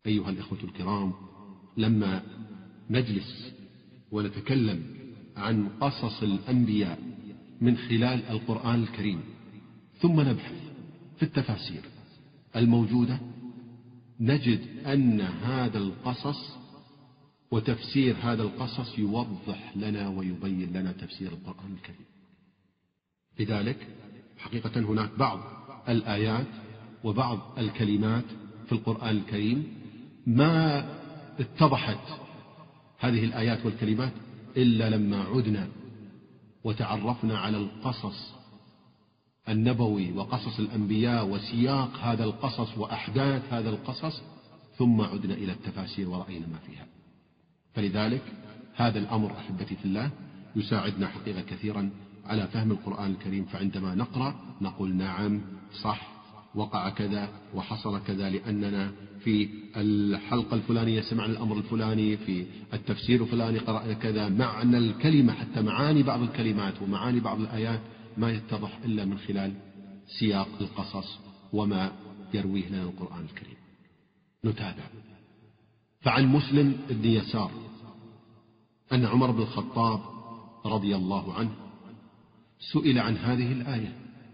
أيها الإخوة الكرام، لما نجلس ونتكلم عن قصص الأنبياء من خلال القرآن الكريم، ثم نبحث في التفاسير الموجودة، نجد أن هذا القصص وتفسير هذا القصص يوضح لنا ويبين لنا تفسير القرآن الكريم. لذلك حقيقة هناك بعض الآيات وبعض الكلمات في القرآن الكريم ما اتضحت هذه الآيات والكلمات إلا لما عدنا وتعرفنا على القصص النبوي وقصص الأنبياء وسياق هذا القصص وأحداث هذا القصص، ثم عدنا إلى التفاسير ورأينا ما فيها. فلذلك هذا الأمر أحبتي في الله يساعدنا حقيقة كثيرا على فهم القرآن الكريم. فعندما نقرأ نقول نعم صح، وقع كذا وحصل كذا، لأننا في الحلقة الفلانية سمعنا الأمر الفلاني، في التفسير الفلاني قرأنا كذا. معنى الكلمة حتى معاني بعض الكلمات ومعاني بعض الآيات ما يتضح إلا من خلال سياق القصص وما يرويه لنا القرآن الكريم. نتابع. فعن مسلم بن يسار أن عمر بن الخطاب رضي الله عنه سئل عن هذه الآية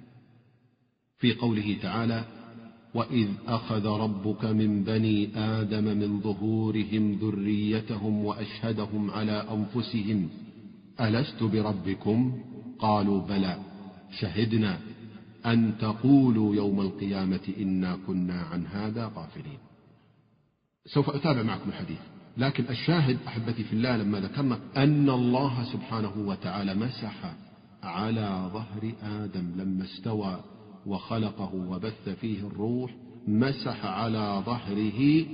في قوله تعالى: وإذ أخذ ربك من بني آدم من ظهورهم ذريتهم وأشهدهم على أنفسهم ألست بربكم قالوا بلى شهدنا أن تقولوا يوم القيامة إنا كنا عن هذا غافلين. سوف أتابع معكم الحديث، لكن الشاهد أحبتي في الله لما ذكرنا أن الله سبحانه وتعالى مسح على ظهر آدم لما استوى وخلقه وبث فيه الروح، مسح على ظهره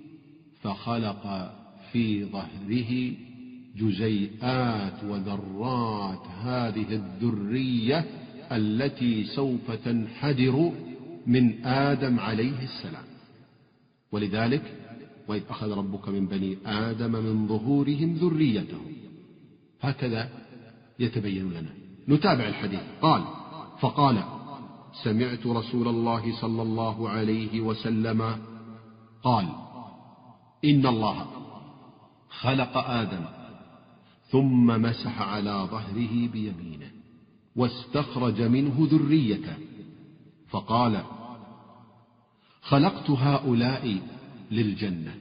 فخلق في ظهره جزيئات وذرات هذه الذرية التي سوف تنحدر من آدم عليه السلام. ولذلك وإذ أخذ ربك من بني آدم من ظهورهم ذريتهم، هكذا يتبين لنا. نتابع الحديث. قال: فقال: سمعت رسول الله صلى الله عليه وسلم قال: إن الله خلق آدم ثم مسح على ظهره بيمينه واستخرج منه ذريته فقال: خلقت هؤلاء للجنة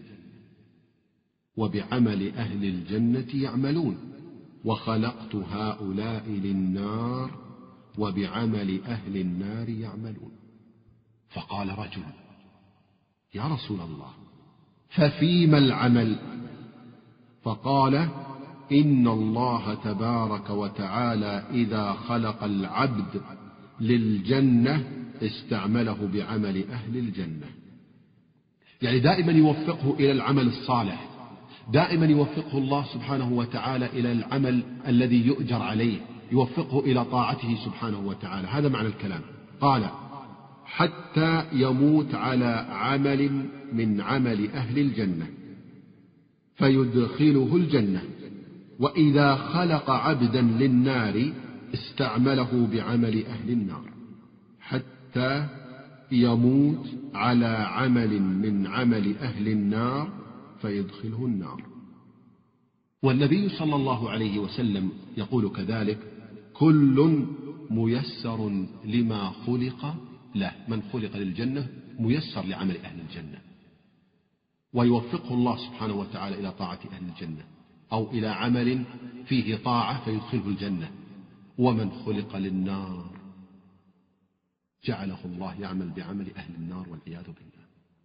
وبعمل أهل الجنة يعملون، وخلقت هؤلاء للنار وبعمل أهل النار يعملون. فقال رجل: يا رسول الله ففيما العمل؟ فقال: إن الله تبارك وتعالى إذا خلق العبد للجنة استعمله بعمل أهل الجنة. يعني دائما يوفقه إلى العمل الصالح، دائما يوفقه الله سبحانه وتعالى إلى العمل الذي يؤجر عليه، يوفقه إلى طاعته سبحانه وتعالى. هذا معنى الكلام. قال: حتى يموت على عمل من عمل أهل الجنة فيدخله الجنة، وإذا خلق عبدا للنار استعمله بعمل أهل النار حتى يموت على عمل من عمل أهل النار فيدخله النار. والنبي صلى الله عليه وسلم يقول كذلك: كل ميسر لما خلق له. من خلق للجنة ميسر لعمل أهل الجنة، ويوفقه الله سبحانه وتعالى إلى طاعة أهل الجنة أو إلى عمل فيه طاعة فيدخله الجنة. ومن خلق للنار جعله الله يعمل بعمل أهل النار والعياذ بالله.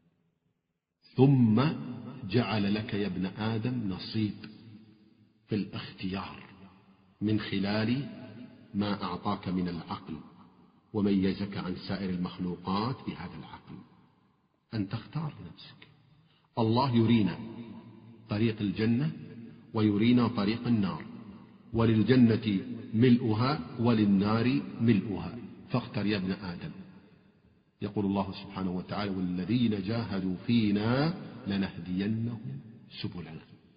ثم جعل لك يا ابن آدم نصيب في الاختيار من خلال ما أعطاك من العقل وميزك عن سائر المخلوقات بهذا العقل، أن تختار لنفسك. الله يرينا طريق الجنة ويرينا طريق النار، وللجنة ملؤها وللنار ملؤها، فاختر يا ابن آدم. يقول الله سبحانه وتعالى: والذين جاهدوا فينا لنهدينهم سبلنا.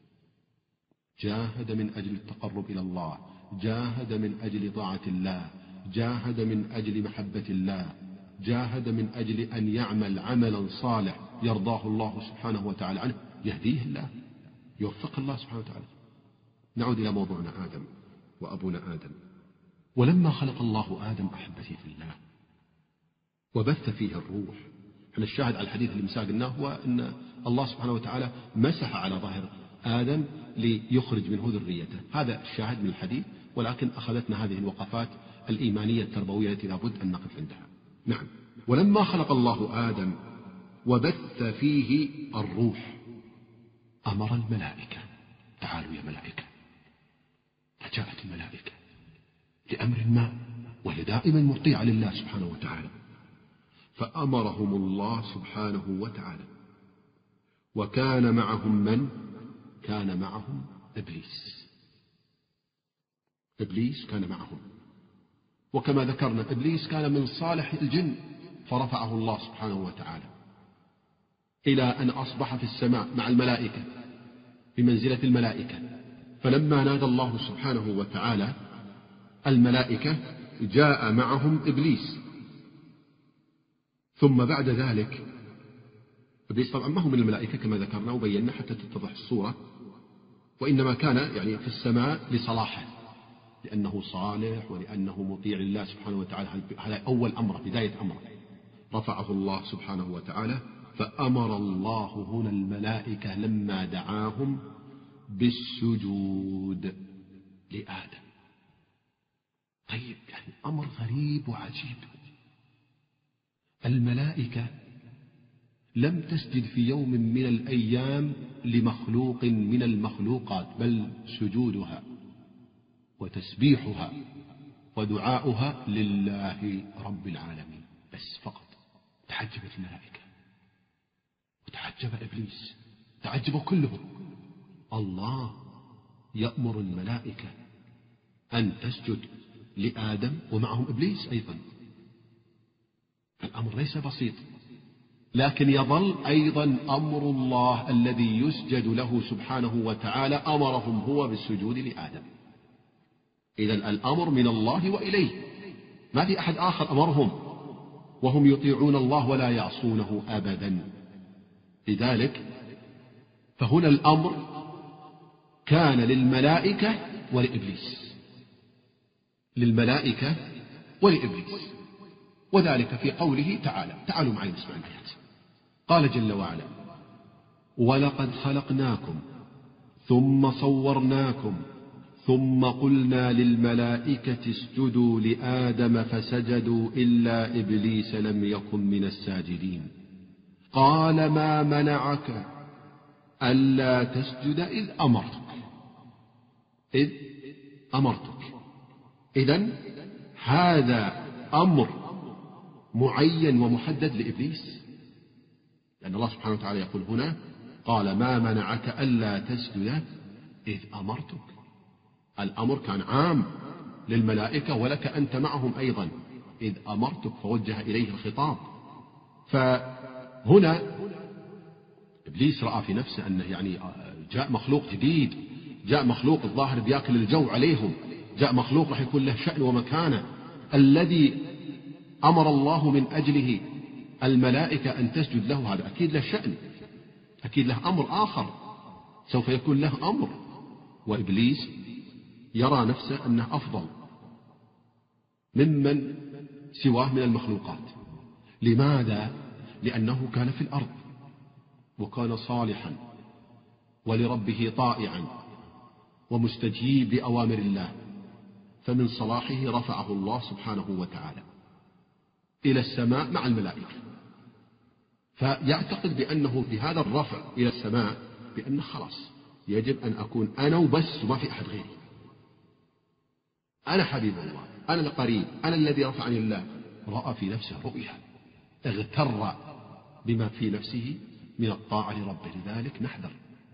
جاهد من أجل التقرب إلى الله، جاهد من أجل طاعة الله، جاهد من أجل محبة الله، جاهد من أجل أن يعمل عملا صالح يرضاه الله سبحانه وتعالى عنه يهديه الله، يوفق الله سبحانه وتعالى. نعود إلى موضوعنا آدم وأبونا آدم. ولما خلق الله آدم أحبتي في الله وبث فيه الروح، احنا الشاهد على الحديث اللي مساقناه هو أن الله سبحانه وتعالى مسح على ظاهر آدم ليخرج منه ذريته، هذا الشاهد من الحديث. ولكن أخذتنا هذه الوقفات الإيمانية التربوية التي لابد أن نقف عندها. نعم. ولما خلق الله آدم وبث فيه الروح أمر الملائكة، تعالوا يا ملائكة. فجاءت الملائكة لأمر ما، وهي دائما مطيعة لله سبحانه وتعالى، فأمرهم الله سبحانه وتعالى. وكان معهم من؟ كان معهم إبليس. إبليس كان معهم، وكما ذكرنا إبليس كان من صالح الجن، فرفعه الله سبحانه وتعالى إلى أن أصبح في السماء مع الملائكة بمنزلة الملائكة. فلما نادى الله سبحانه وتعالى الملائكة جاء معهم إبليس. ثم بعد ذلك إبليس طبعا ما هو من الملائكة كما ذكرنا وبينا حتى تتضح الصورة، وإنما كان يعني في السماء لصلاحه، لأنه صالح ولأنه مطيع لله سبحانه وتعالى. هذا أول أمر، بداية أمر رفعه الله سبحانه وتعالى. فأمر الله هنا الملائكة لما دعاهم بالسجود لآدم. طيب يعني أمر غريب وعجيب، الملائكة لم تسجد في يوم من الأيام لمخلوق من المخلوقات، بل سجودها وتسبيحها ودعاؤها لله رب العالمين بس فقط. تعجبت الملائكة وتعجب إبليس، تعجبوا كلهم. الله يأمر الملائكة أن تسجد لآدم ومعهم إبليس أيضا. الأمر ليس بسيط، لكن يظل أيضا أمر الله الذي يسجد له سبحانه وتعالى أمرهم هو بالسجود لآدم. إذن الأمر من الله وإليه، ما في أحد آخر أمرهم، وهم يطيعون الله ولا يعصونه أبدا. لذلك فهنا الأمر كان للملائكة ولإبليس، للملائكة ولإبليس، وذلك في قوله تعالى. تعالوا معي نسمع الآيات. قال جل وعلا: ولقد خلقناكم ثم صورناكم ثم قلنا للملائكة اسجدوا لآدم فسجدوا إلا إبليس لم يكن من الساجدين قال ما منعك ألا تسجد إذ أمرتك. إذن هذا أمر معين ومحدد لإبليس، لأن الله سبحانه وتعالى يقول هنا: قال ما منعك ألا تسجد إذ أمرتك. الأمر كان عام للملائكة ولك أنت معهم أيضا، إذ أمرتك، فوجه إليه الخطاب. فهنا إبليس رأى في نفسه أنه يعني جاء مخلوق جديد، جاء مخلوق الظاهر بياكل الجو عليهم، جاء مخلوق راح يكون له شأن ومكانة. الذي أمر الله من أجله الملائكة أن تسجد له هذا أكيد له شأن، أكيد له أمر آخر سوف يكون له أمر. وإبليس يرى نفسه أنه أفضل ممن سواه من المخلوقات. لماذا؟ لأنه كان في الأرض وكان صالحا ولربه طائعا ومستجيب لأوامر الله، فمن صلاحه رفعه الله سبحانه وتعالى إلى السماء مع الملائكة. فيعتقد بأنه بهذا الرفع إلى السماء بأنه خلاص يجب أن أكون أنا وبس وما في أحد غيري، أنا حبيب الله، أنا القريب، أنا الذي رفعني الله. رأى في نفسه رؤيا، اغتر بما في نفسه من الطاعة لربه. لذلك نحذر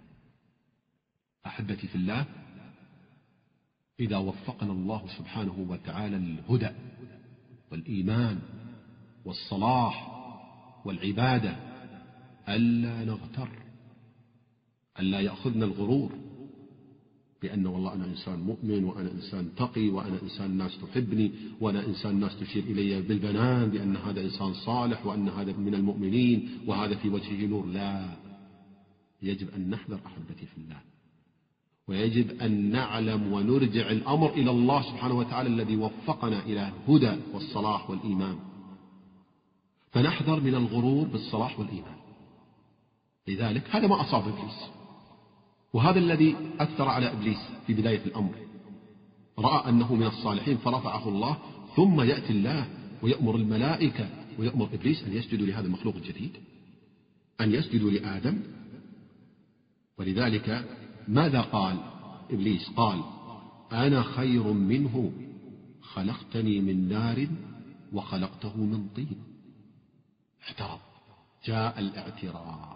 أحبتي في الله، إذا وفقنا الله سبحانه وتعالى للهدى والإيمان والصلاح والعبادة ألا نغتر، ألا يأخذنا الغرور، بأن والله أنا إنسان مؤمن، وأنا إنسان تقي، وأنا إنسان الناس تحبني، وأنا إنسان الناس تشير إلي بالبنان بأن هذا إنسان صالح، وأن هذا من المؤمنين، وهذا في وجهه نور. لا، يجب أن نحذر أحبتي في الله، ويجب أن نعلم ونرجع الأمر إلى الله سبحانه وتعالى الذي وفقنا إلى الهدى والصلاح والإيمان، فنحذر من الغرور بالصلاح والإيمان. لذلك هذا ما أصاب إبليس، وهذا الذي أثر على إبليس في بداية الأمر. رأى أنه من الصالحين فرفعه الله، ثم يأتي الله ويأمر الملائكة ويأمر إبليس أن يسجدوا لهذا المخلوق الجديد، أن يسجدوا لآدم. ولذلك ماذا قال إبليس؟ قال: أنا خير منه، خلقتني من نار وخلقته من طين. اعترض، جاء الاعتراض.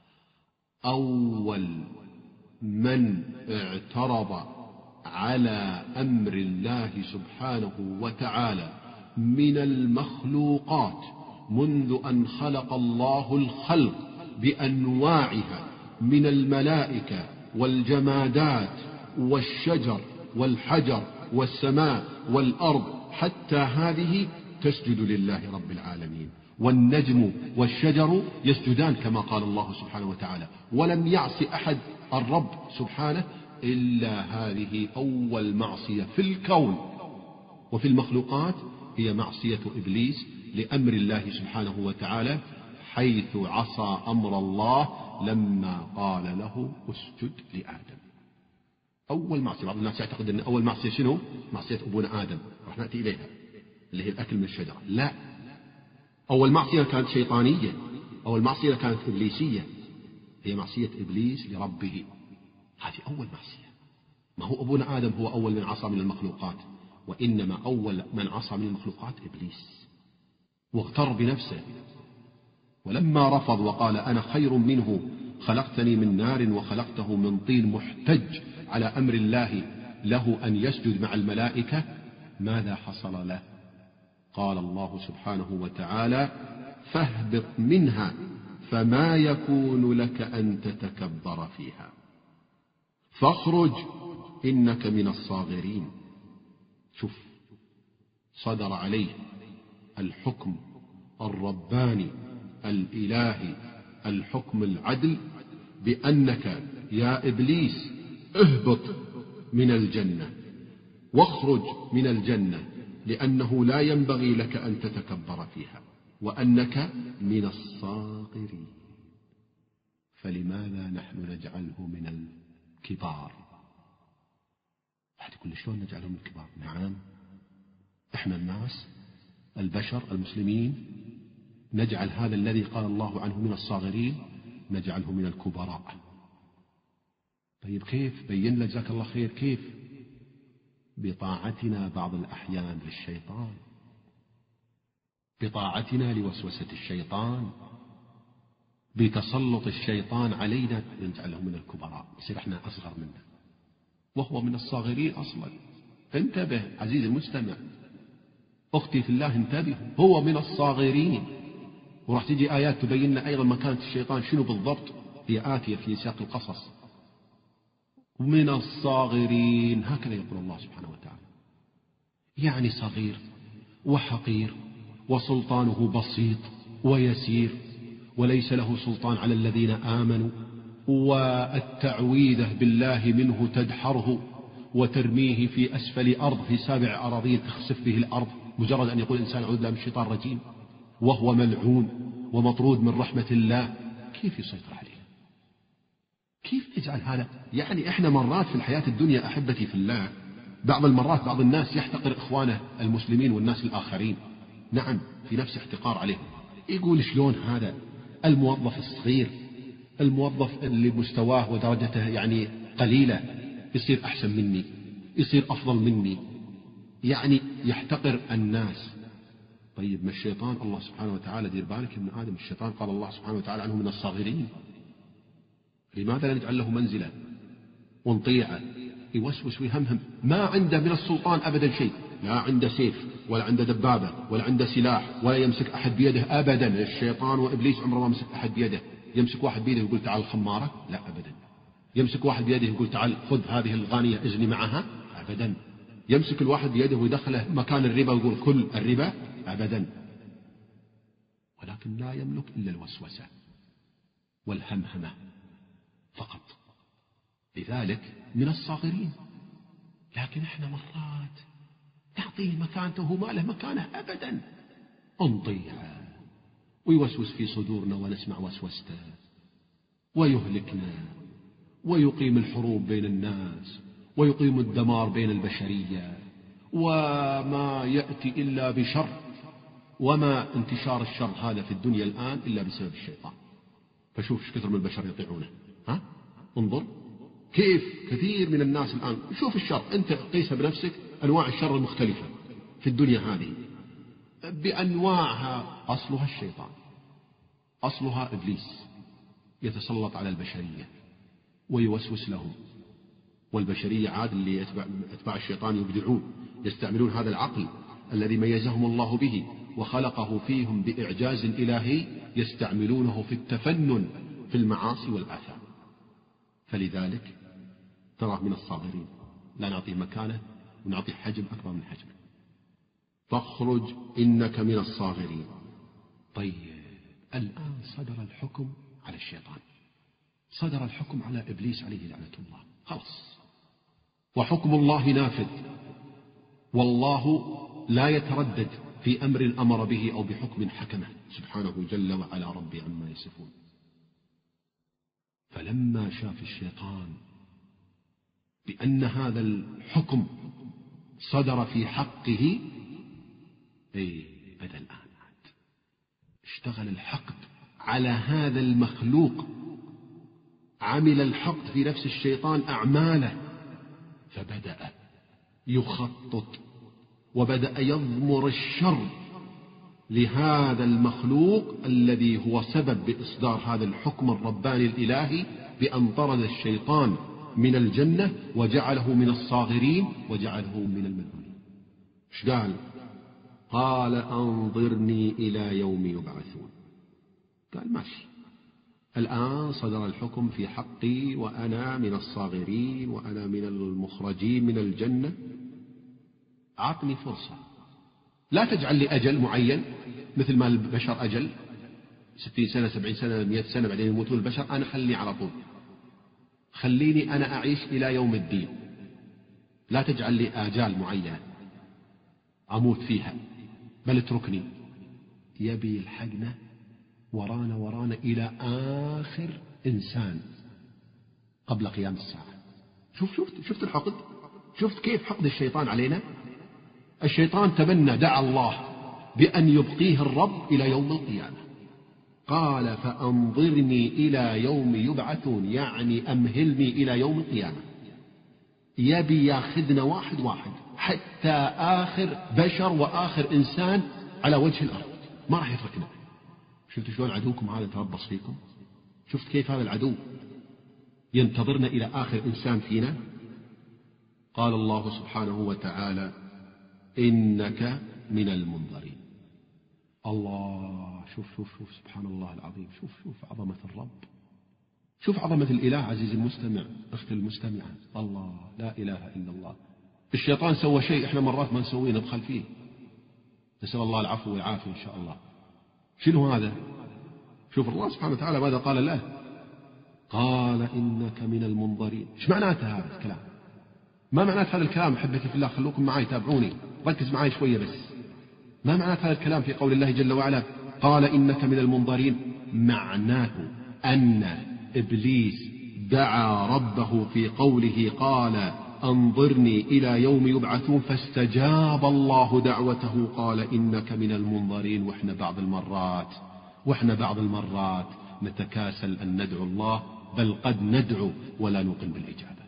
أول من اعترض على أمر الله سبحانه وتعالى من المخلوقات منذ أن خلق الله الخلق بأنواعها من الملائكة والجمادات والشجر والحجر والسماء والأرض، حتى هذه تسجد لله رب العالمين، والنجم والشجر يسجدان كما قال الله سبحانه وتعالى. ولم يعص أحد الرب سبحانه إلا هذه أول معصية في الكون وفي المخلوقات، هي معصية إبليس لأمر الله سبحانه وتعالى، حيث عصى أمر الله لما قال له اسجد لآدم. أول معصية. بعض الناس يعتقد أن أول معصية شنو؟ معصية أبونا آدم، راح نأتي إليها، اللي هي الأكل من الشجرة. لا، أول معصية كانت شيطانية، أول معصية كانت إبليسية، هي معصية إبليس لربه. هذه أول معصية. ما هو أبونا آدم هو أول من عصى من المخلوقات، وإنما أول من عصى من المخلوقات إبليس، واغتر بنفسه. ولما رفض وقال أنا خير منه، خلقتني من نار وخلقته من طين، محتج على أمر الله له أن يسجد مع الملائكة، ماذا حصل له؟ قال الله سبحانه وتعالى: فاهبط منها فما يكون لك أن تتكبر فيها فاخرج إنك من الصاغرين. شوف، صدر عليه الحكم الرباني الإلهي، الحكم العدل، بأنك يا إبليس اهبط من الجنة واخرج من الجنة، لأنه لا ينبغي لك أن تتكبر فيها، وأنك من الصاغرين. فلماذا نحن نجعله من الكبار؟ أحد يقول شلون نجعله من الكبار؟ نعم، إحنا الناس البشر المسلمين نجعل هذا الذي قال الله عنه من الصاغرين نجعله من الكبراء. طيب كيف؟ بين لك جزاك الله خير. كيف؟ بطاعتنا بعض الأحيان للشيطان، بطاعتنا لوسوسة الشيطان، بتسلط الشيطان علينا نجعله من الكبراء، يصير احنا أصغر منه وهو من الصاغرين أصلا. انتبه عزيزي المستمع، أختي في الله انتبه، هو من الصاغرين. وراح تجي آيات تبين لنا أيضا مكانة الشيطان شنو بالضبط، هي آتية في سياق القصص. من الصاغرين، هكذا يقول الله سبحانه وتعالى، يعني صغير وحقير، وسلطانه بسيط ويسير، وليس له سلطان على الذين آمنوا، والتعويذة بالله منه تدحره وترميه في أسفل أرض، في سابع أراضين تخسف به الأرض، مجرد أن يقول الإنسان أعوذ بالله من الشيطان الرجيم، وهو ملعون ومطرود من رحمة الله. كيف يسيطر عليه؟ كيف يجعل هذا؟ يعني إحنا مرات في الحياة الدنيا أحبتي في الله، بعض المرات بعض الناس يحتقر إخوانه المسلمين والناس الآخرين، نعم، في نفس احتقار عليهم. يقول شلون هذا الموظف الصغير، الموظف اللي مستواه ودرجته يعني قليلة، يصير أحسن مني، يصير أفضل مني، يعني يحتقر الناس. طيب ما الشيطان الله سبحانه وتعالى، دير بالك ابن آدم، الشيطان قال الله سبحانه وتعالى عنه من الصاغرين. لماذا لا نجعل له منزلة ونطيعه؟ يوسوس ويهمهم، ما عنده من السلطان أبدا شيء، لا عنده سيف ولا عنده دبابة ولا عنده سلاح ولا يمسك أحد بيده أبدا. الشيطان وإبليس عمره ما مسك أحد بيده. يمسك واحد بيده ويقول تعال الخمارة؟ لا أبدا. يمسك واحد بيده يقول تعال خذ هذه الغانية ازني معها؟ أبدا. يمسك الواحد بيده ويدخله مكان الربا ويقول كل الربا؟ أبدا. ولكن لا يملك إلا الوسوسة والهمهمة فقط. لذلك من الصاغرين. لكن احنا مرات نعطيه مكانته وما له مكانه أبدا، نضيعه ويوسوس في صدورنا ونسمع وسوسته ويهلكنا ويقيم الحروب بين الناس ويقيم الدمار بين البشرية، وما يأتي إلا بشر. وما انتشار الشر هذا في الدنيا الآن إلا بسبب الشيطان. فشوف ايش كثر من البشر يطيعونه. انظر كيف كثير من الناس الآن. شوف الشر، أنت قيسها بنفسك، أنواع الشر المختلفة في الدنيا هذه بأنواعها. أصلها الشيطان، أصلها إبليس يتسلط على البشرية ويوسوس لهم. والبشرية عاد اللي أتباع الشيطان يبدعون، يستعملون هذا العقل الذي ميزهم الله به وخلقه فيهم بإعجاز إلهي، يستعملونه في التفنن في المعاصي والآثام. فلذلك تراه من الصاغرين، لا نعطيه مكانه ونعطيه حجم أكبر من حجمه. فاخرج إنك من الصاغرين. طيب الآن صدر الحكم على الشيطان، صدر الحكم على إبليس عليه لعنة الله، خلاص. وحكم الله نافذ، والله لا يتردد في أمر أمر به أو بحكم حكمه سبحانه جل وعلا ربي عما يصفون. فلما شاف الشيطان بأن هذا الحكم صدر في حقه، بدأ الآن اشتغل الحقد على هذا المخلوق، عمل الحقد في نفس الشيطان أعماله، فبدأ يخطط وبدأ يضمر الشر لهذا المخلوق الذي هو سبب بإصدار هذا الحكم الرباني الإلهي بأن طرد الشيطان من الجنة وجعله من الصاغرين وجعله من الملعونين. ايش قال؟ قال أنظرني إلى يوم يبعثون. قال ماشي، الآن صدر الحكم في حقي وأنا من الصاغرين وأنا من المخرجين من الجنة، أعطني فرصة، لا تجعل لي أجل معين مثل ما البشر أجل 60 سنة 70 سنة 100 سنة بعدين يموتون البشر. أنا خلني على طول، خليني أنا أعيش إلى يوم الدين، لا تجعل لي آجال معينة أموت فيها، بل اتركني. يبي يلحقنا ورانا إلى آخر إنسان قبل قيام الساعة. شفت الحقد، شفت كيف حقد الشيطان علينا. الشيطان تمنى دعا الله بأن يبقيه الرب إلى يوم القيامة. قال فأنظرني إلى يوم يبعثون، يعني أمهلني إلى يوم القيامة. يبي ياخذنا واحد واحد حتى آخر بشر وآخر إنسان على وجه الأرض، ما راح يتركنا. شفت شلون عدوكم هذا تربص فيكم؟ شفت كيف هذا العدو ينتظرنا إلى آخر إنسان فينا؟ قال الله سبحانه وتعالى إنك من المنظرين. الله، شوف سبحان الله العظيم، شوف عظمة الرب، شوف عظمة الإله. عزيزي المستمع، أختي المستمعة، الله لا إله إلا الله. الشيطان سوى شيء إحنا مرات ما نسويه، ندخل فيه. نسأل الله العفو والعافية إن شاء الله. شنو هذا؟ شوف الله سبحانه وتعالى ماذا قال له. قال إنك من المنظرين. إيش معناته هذا الكلام؟ ما معنات هذا الكلام أحبتي في الله؟ خلوكم معي، تابعوني، ركز معي شوية بس. ما معنات هذا الكلام في قول الله جل وعلا قال إنك من المنظرين؟ معناه أن إبليس دعا ربه في قوله قال أنظرني إلى يوم يبعثون، فاستجاب الله دعوته قال إنك من المنظرين. وإحنا بعض المرات نتكاسل أن ندعو الله، بل قد ندعو ولا نوقن بالإجابة.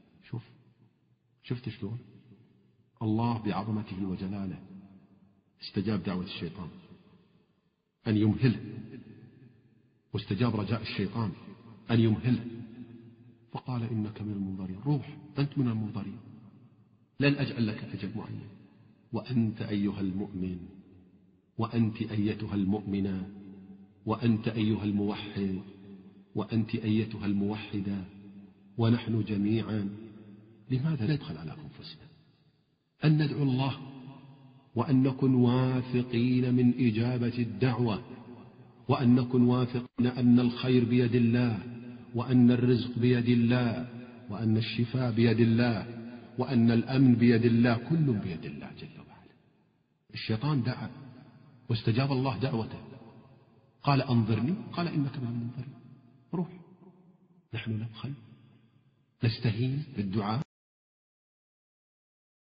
شفت شلون الله بعظمته وجلاله استجاب دعوة الشيطان أن يمهله، واستجاب رجاء الشيطان أن يمهله، فقال إنك من المنظرين. روح أنت من المنظرين، لن أجعل لك أجل معين. وأنت أيها المؤمن، وأنت أيتها المؤمنة، وأنت أيها الموحد، وأنت أيتها الموحدة، ونحن جميعا لماذا ندخل على أنفسنا أن ندعو الله وأن نكن واثقين من إجابة الدعوة، وأن نكن واثقين أن الخير بيد الله، وأن الرزق بيد الله، وأن الشفاء بيد الله، وأن الأمن بيد الله، كل بيد الله جل وعلا. الشيطان دعا واستجاب الله دعوته، قال أنظرني، قال إنك من المنظرين، روح. نحن نبخل، نستهين بالدعاء،